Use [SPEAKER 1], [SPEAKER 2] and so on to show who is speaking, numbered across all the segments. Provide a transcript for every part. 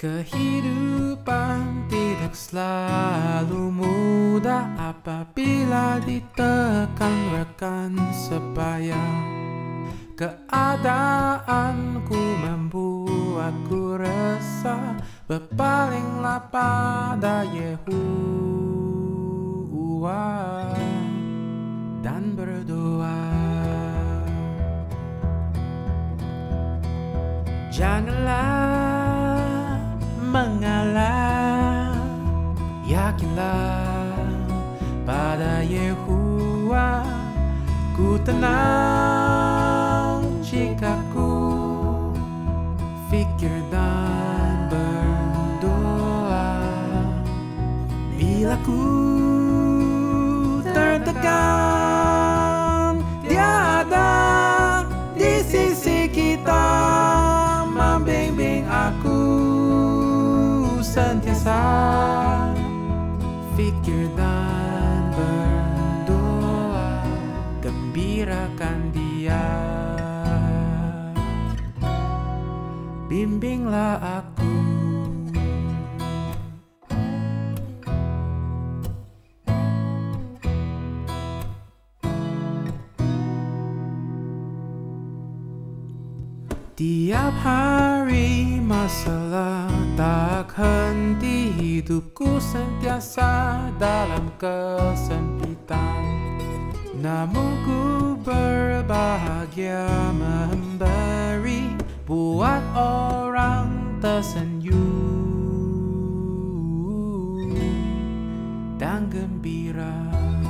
[SPEAKER 1] Kehidupan tidak selalu mudah apabila ditekan rekan sebaya. Keadaanku membuatku resah, berpalinglah pada Yehuwa dan berdoa. Janganlah mengalah, yakinlah pada Yehuwa. Ku tenang jika ku fikir dan berdoa. Bila ku tertekan, Dia ada di sisi kita, membimbing aku sentiasa fikir dan berdoa, gembirakan Dia, bimbinglah aku. Tiap hari masalah tak henti, hidupku sentiasa dalam kesempitan. Namun ku berbahagia memberi, buat orang tersenyum dan gembira.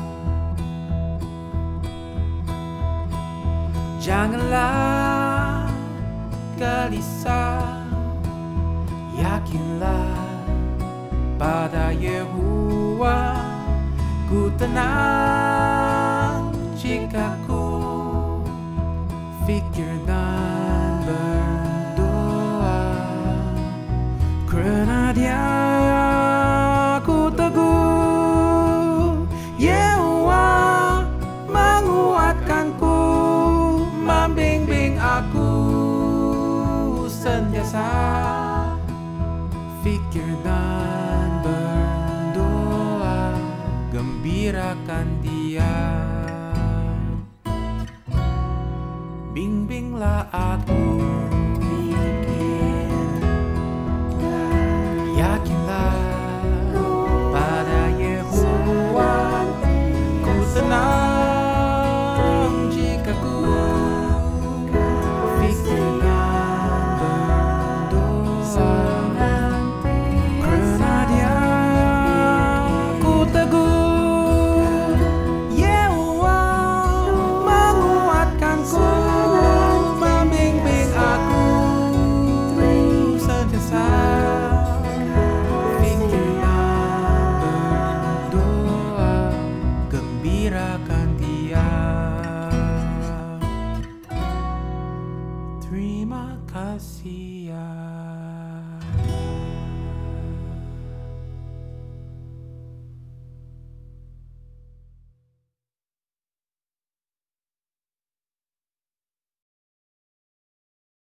[SPEAKER 1] Janganlah gelisah, yakinlah pada Yehuwa. Ku tenang jika ku fikir dan berdoa, karena Dia ku teguh. Yehuwa menguatkanku, membimbing aku sentiasa fikir dan berdoa, gembirakan Dia, bimbinglah aku. Yakinlah pada Yehuwa. Ku tenang jika ku fikir Dia. Terima kasih ya.